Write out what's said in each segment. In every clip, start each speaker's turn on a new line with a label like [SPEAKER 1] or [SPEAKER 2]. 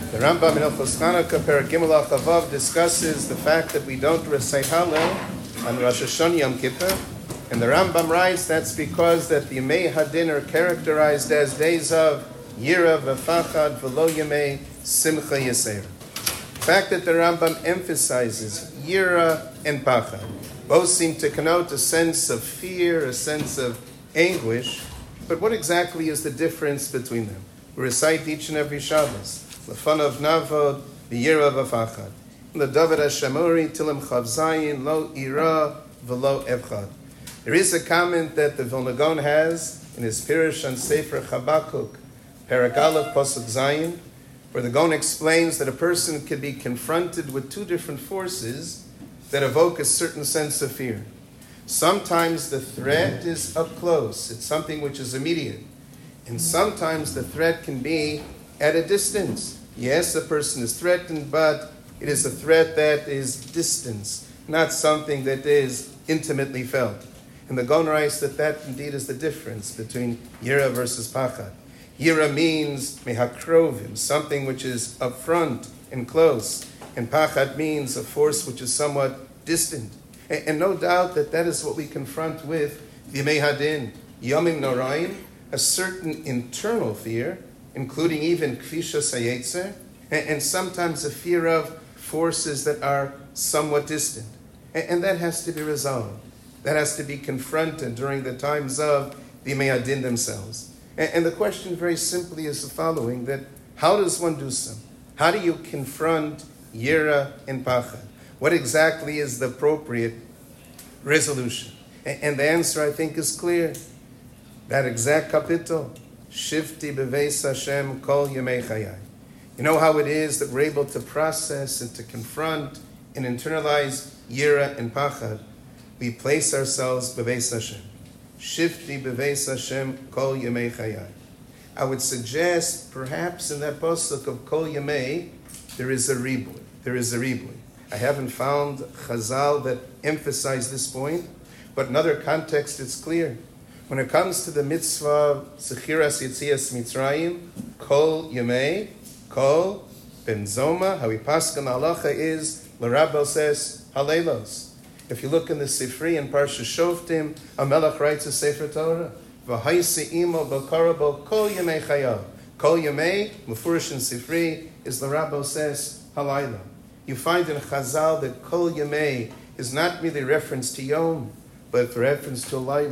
[SPEAKER 1] The Rambam in Hilchos Chanukah, Perek Gimel Al Chavav, discusses the fact that we don't recite Hallel on Rosh Hashanah Yom Kippur, and the Rambam writes that's because that the Yemei Hadin are characterized as days of Yira v'Fachad v'Lo Yemei Simcha Yisera. The fact that the Rambam emphasizes Yira and Pachad both seem to connote a sense of fear, a sense of anguish, but what exactly is the difference between them? We recite each and every Shabbos. L'fanav navod v'yira v'fachad. The David HaShamori Tilim Chav Zayin Lo Ira V'Lo Evchad. There is a comment that the Vilna Gaon has in his Pirush on Sefer Chabakuk, Perek Aleph Pasuk Zayin, where the Gaon explains that a person could be confronted with two different forces that evoke a certain sense of fear. Sometimes the threat is up close; it's something which is immediate, and sometimes the threat can be at a distance. Yes, a person is threatened, but it is a threat that is distance, not something that is intimately felt. And the Gaon writes that indeed is the difference between Yira versus Pachad. Yira means mehakrovim, something which is up front and close, and Pachad means a force which is somewhat distant. And no doubt that is what we confront with Yemei Hadin, Yomim Noraim, a certain internal fear, including even Kfisha Sayetzer, and sometimes a fear of forces that are somewhat distant. And that has to be resolved. That has to be confronted during the times of the Yemei Hadin themselves. And the question very simply is the following, that how does one do so? How do you confront Yira and Pachad? What exactly is the appropriate resolution? And the answer, I think, is clear. That exact kapitel, Shifti Beveis Hashem Kol Yemei Chayai. You know how it is that we're able to process and to confront and internalize Yira and Pachad? We place ourselves Beveis Hashem. Shifti Beveis Hashem Kol Yemei Chayai. I would suggest, perhaps in that pasuk of Kol Yemei, there is a ribui. There is a ribui. I haven't found Chazal that emphasize this point, but in other context it's clear. When it comes to the mitzvah Zechiras Yetzias Mitzrayim, Kol Yemei, Kol Benzoma, how we paskan halacha is, L'Rabbel says, Halelos. If you look in the Sifri and Parsha Shoftim, Amelach writes a Sefer Torah, V'haisi imo b'karabo Kol Yemei Chayav. Kol Yemei, Mufurish in Sifri, is L'Rabbel says, Halayla. You find in Chazal that Kol Yemei is not merely reference to Yom, but reference to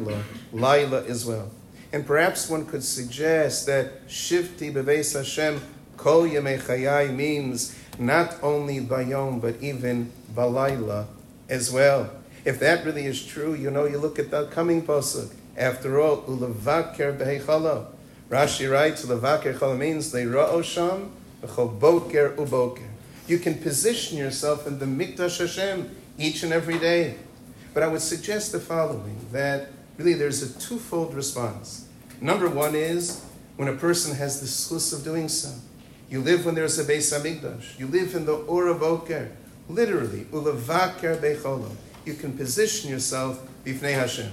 [SPEAKER 1] Laila as well. And perhaps one could suggest that Shifti Beveis Hashem Kol Yemei Chayai means not only Bayom, but even Balayla as well. If that really is true, you look at the coming pasuk. After all, Ulevaker Behechala. Rashi writes, Ulevaker Chala means Leira'o Sham, B'chol Boker Uboker. You can position yourself in the Mikdash Hashem each and every day. But I would suggest the following, that really there's a twofold response. Number one is when a person has the schus of doing so. You live when there's a Beis HaMikdash. You live in the Or Boker. Literally, Ulevaker Becholo. You can position yourself b'fnei Hashem.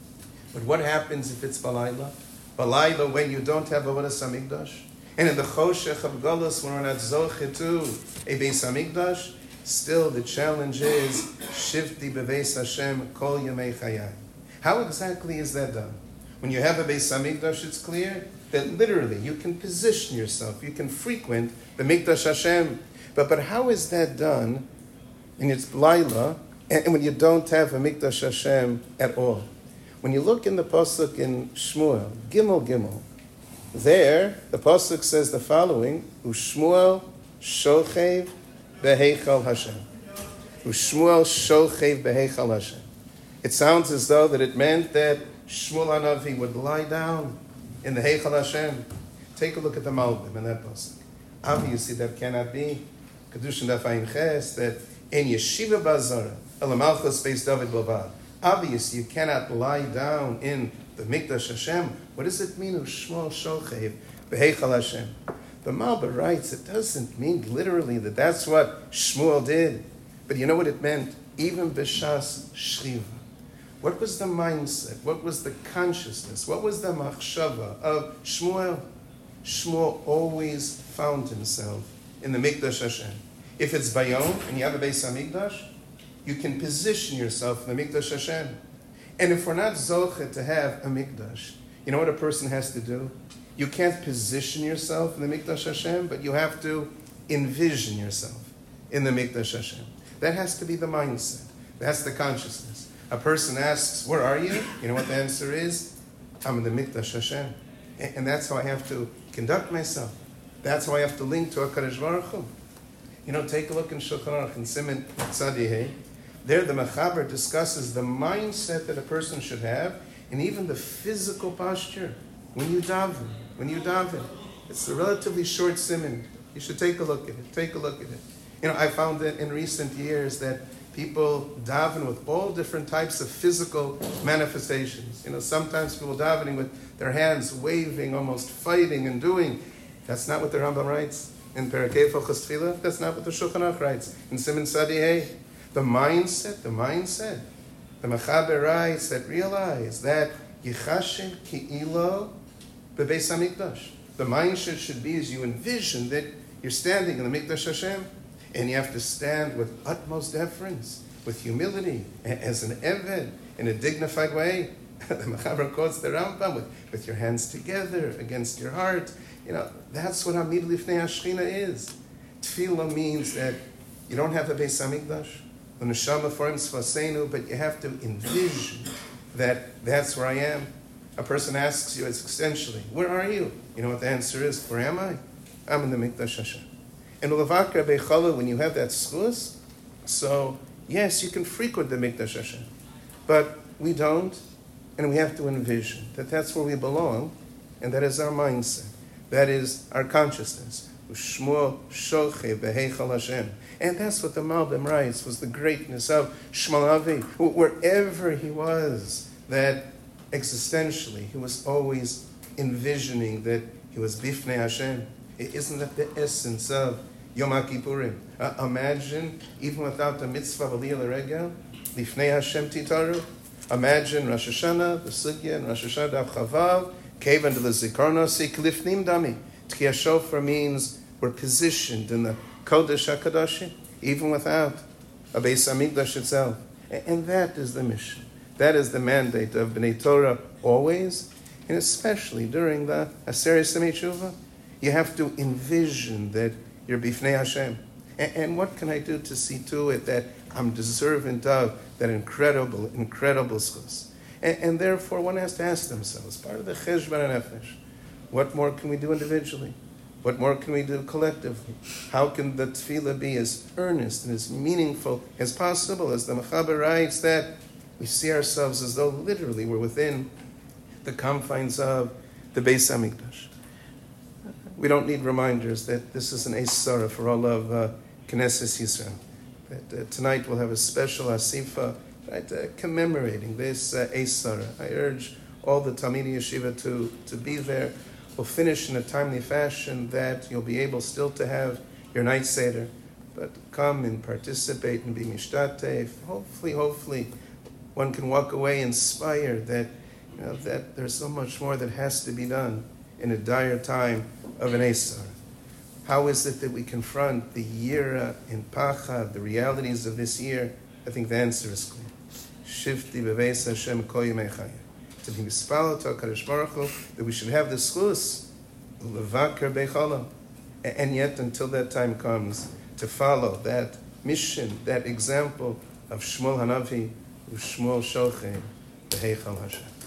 [SPEAKER 1] But what happens if it's Balayla? Balayla when you don't have a Beis HaMikdash? And in the Choshech of Golus, when we're not Zoche to a Beis HaMikdash, still the challenge is Shifti Beveis Hashem Kol Yemei Chayai. How exactly is that done? When you have a Beis HaMikdash, it's clear that literally you can position yourself, you can frequent the Mikdash Hashem. But how is that done in its Laila and when you don't have a Mikdash Hashem at all? When you look in the pasuk in Shmuel, Gimel, there the pasuk says the following: Ushmuel shochev beheichal Hashem. Ushmuel shochev beheichal Hashem. It sounds as though that it meant that Shmuel Hanavi would lie down in the Heichal Hashem. Take a look at the Malbim in that pasuk. Obviously, that cannot be. Kedushin Dafayin Ches, that in Yeshiva Bazara, Elamalchus Beis David Bovad. Obviously, you cannot lie down in the Mikdash Hashem. What does it mean? Ushmuel shochev beheichal Hashem. The Malbim writes it doesn't mean literally that that's what Shmuel did, but you know what it meant? Even b'shas shchiva. What was the mindset? What was the consciousness? What was the machshava of Shmuel? Shmuel always found himself in the Mikdash Hashem. If it's Bayom and you have a Beis HaMikdash, you can position yourself in the Mikdash Hashem. And if we're not Zochet to have a Mikdash, you know what a person has to do? You can't position yourself in the Mikdash Hashem, but you have to envision yourself in the Mikdash Hashem. That has to be the mindset. That's the consciousness. A person asks, where are you? You know what the answer is? I'm in the Mikdash Hashem. And that's how I have to conduct myself. That's how I have to link to HaKadosh Baruch Hu. You know, take a look in Shulchan Aruch in Siman Tzadihei. There the Mechaber discusses the mindset that a person should have and even the physical posture when you daven. It's a relatively short siman. You should take a look at it. Take a look at it. You know, I found that in recent years that people daven with all different types of physical manifestations. You know, sometimes people davening with their hands waving, almost fighting and doing. That's not what the Rambam writes in Perakei Fochas Tefillah. That's not what the Shulchan Aruch writes in Siman Tzadihei. The mindset. The Mechaber writes that realize that Yichashin Ki'ilo Bebeis HaMikdash. The mindset should be as you envision that you're standing in the Mikdash Hashem, and you have to stand with utmost deference, with humility, as an Eved, in a dignified way. The Mechaber quotes the Rambam with your hands together against your heart. You know, that's what Amid Lifnei Hashchina is. Tefillah means that you don't have a Beis HaMikdash, the Neshama forms Sfasenu, but you have to envision that that's where I am. A person asks you, it's essentially, where are you? You know what the answer is? Where am I? I'm in the Mikdash Hashem. And Ulavakar Beichala, when you have that schus, so yes, you can frequent the Mikdash Hashem, but we don't, and we have to envision that that's where we belong, and that is our mindset. That is our consciousness. Shmuel Shoche Beheichal Hashem. And that's what the Malbim writes, was the greatness of Shmuel Avi. Wherever he was, that existentially, he was always envisioning that he was Bifnei Hashem. Isn't that the essence of Yom HaKippurim? Imagine, even without the mitzvah of Aliyah L'Regel, Lifnei Hashem Titaru. Imagine Rosh Hashanah, the Sugya, and Rosh Hashanah Dav Chavav, Kevan to the Zikarno, Sik Lifnim Dami. Tkiyah Shofar means we're positioned in the Kodesh HaKadoshim, even without a Beis HaMikdash itself. And that is the mission. That is the mandate of B'nai Torah always, and especially during the Aseret Yemei Tshuva. You have to envision that you're Bifnei Hashem. And what can I do to see to it that I'm deserving of that incredible schus? And therefore, one has to ask themselves, part of the Cheshbon HaNefesh, what more can we do individually? What more can we do collectively? How can the tefillah be as earnest and as meaningful as possible? As the Mechaber writes, that we see ourselves as though literally we're within the confines of the Beis HaMikdash. We don't need reminders that this is an Eis Sarah for all of Knesset Yisrael. That tonight we'll have a special asifa, right, commemorating this Eis Sarah. I urge all the Talmidei Yeshiva to be there. We'll finish in a timely fashion that you'll be able still to have your night seder, but come and participate and be mishtatef. Hopefully, one can walk away inspired that that there's so much more that has to be done in a dire time of an Eis Sarah. How is it that we confront the yira and pachad, the realities of this year? I think the answer is clear. Shifti beveis Hashem kol yemei chayei. To be mispalel to HaKadosh Baruch Hu, that we should have the schus, levaker beichala, and yet until that time comes, to follow that mission, that example of Shmuel Hanavi, Shmuel Shoche, Beheichal Hashem.